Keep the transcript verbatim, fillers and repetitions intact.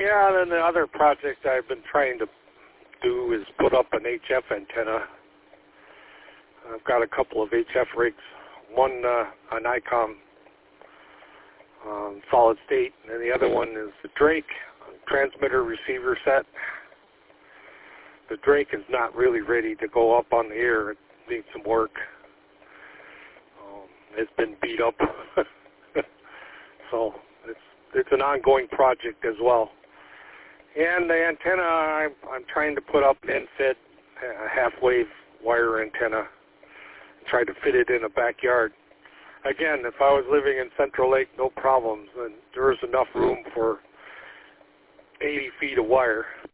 Yeah, and then the other project I've been trying to do is put up an H F antenna. I've got a couple of H F rigs, one uh, an ICOM um, solid state, and the other one is the Drake transmitter receiver set. The Drake is not really ready to go up on the air. It needs some work. Um, it's been beat up. So it's it's an ongoing project as well. And the antenna, I'm, I'm trying to put up an end-fed uh, half-wave wire antenna, try to fit it in a backyard. Again, if I was living in Central Lake, no problems, and there's enough room for eighty feet of wire.